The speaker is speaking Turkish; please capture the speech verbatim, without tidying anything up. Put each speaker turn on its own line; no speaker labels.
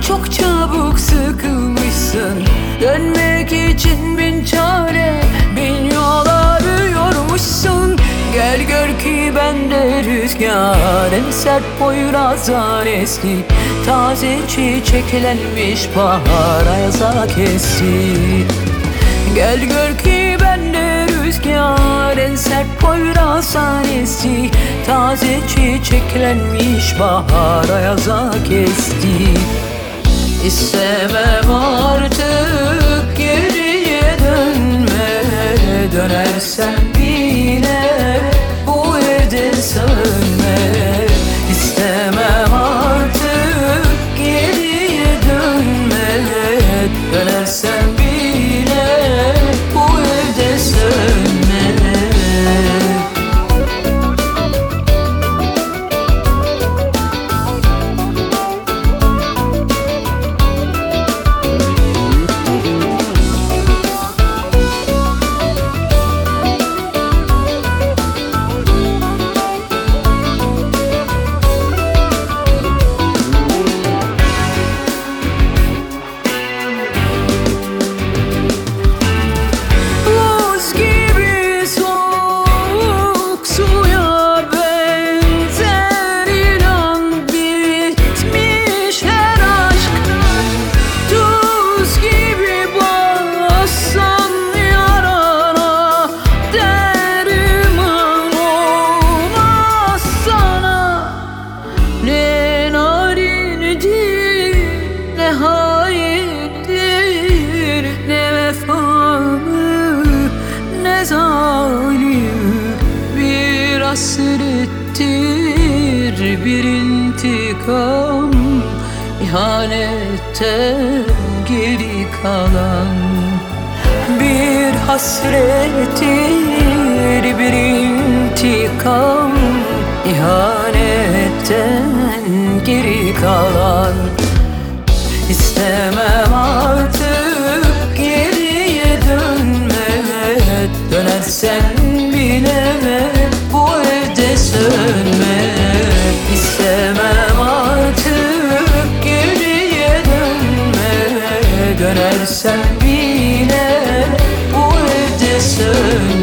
çok çabuk sıkılmışsın. Dönmek için bin çare, bin yol arıyormuşsun. Gel gör ki bende rüzgar, en sert Poyraz'dan esti. Taze çiçeklenmiş bahar ayaza kesti. Gel gör ki bende rüzgar, en sert Poyraz'dan esti. Taze çiçeklenmiş bahar ayaza kesti. İstemem artık geriye dönme, dönersen bile bu evde sönme. İstemem artık geriye dönme, dönersen bile bu evde sönme. Ne haindir, ne vefalı, ne zalim. Bir hasrettir, bir intikam, ihanetten geri kalan. Bir hasrettir, bir intikam, ihanetten geri kalan. İstemem artık geriye dönme, dönersen bile bu evde sönme. İstemem artık geriye dönme, dönersen bile bu evde sönme.